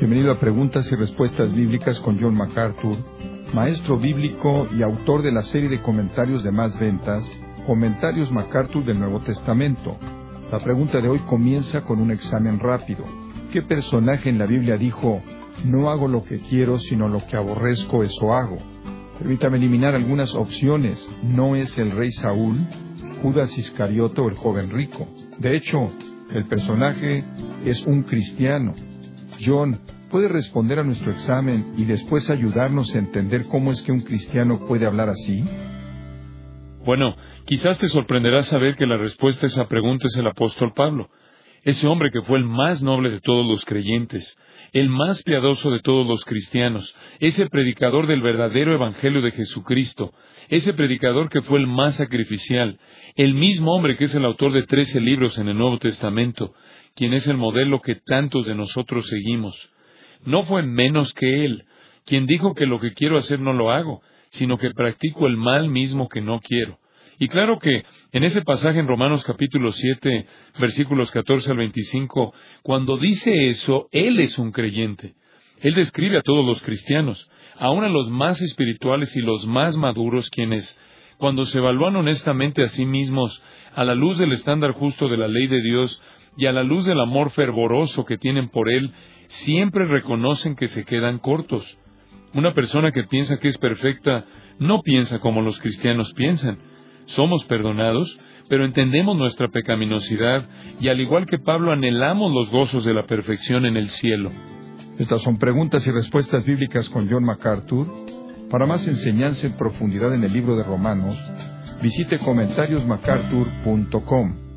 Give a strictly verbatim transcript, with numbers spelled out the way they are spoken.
Bienvenido a Preguntas y Respuestas Bíblicas con John MacArthur, maestro bíblico y autor de la serie de comentarios de más ventas, Comentarios MacArthur del Nuevo Testamento. La pregunta de hoy comienza con un examen rápido. ¿Qué personaje en la Biblia dijo, no hago lo que quiero, sino lo que aborrezco, eso hago? Permítame eliminar algunas opciones. No es el rey Saúl, Judas Iscariote o el joven rico. De hecho, el personaje es un cristiano. John, ¿puede responder a nuestro examen y después ayudarnos a entender cómo es que un cristiano puede hablar así? Bueno, quizás te sorprenderá saber que la respuesta a esa pregunta es el apóstol Pablo, ese hombre que fue el más noble de todos los creyentes, el más piadoso de todos los cristianos, ese predicador del verdadero evangelio de Jesucristo, ese predicador que fue el más sacrificial, el mismo hombre que es el autor de trece libros en el Nuevo Testamento, quien es el modelo que tantos de nosotros seguimos. No fue menos que él, quien dijo que lo que quiero hacer no lo hago, sino que practico el mal mismo que no quiero. Y claro que en ese pasaje en Romanos capítulo siete, versículos catorce al veinticinco, cuando dice eso, él es un creyente. Él describe a todos los cristianos, aun a los más espirituales y los más maduros, quienes, cuando se evalúan honestamente a sí mismos, a la luz del estándar justo de la ley de Dios, y a la luz del amor fervoroso que tienen por Él, siempre reconocen que se quedan cortos. Una persona que piensa que es perfecta, no piensa como los cristianos piensan. Somos perdonados, pero entendemos nuestra pecaminosidad, y al igual que Pablo anhelamos los gozos de la perfección en el cielo. Estas son Preguntas y Respuestas Bíblicas con John MacArthur. Para más enseñanza en profundidad en el libro de Romanos, visite comentarios macarthur punto com.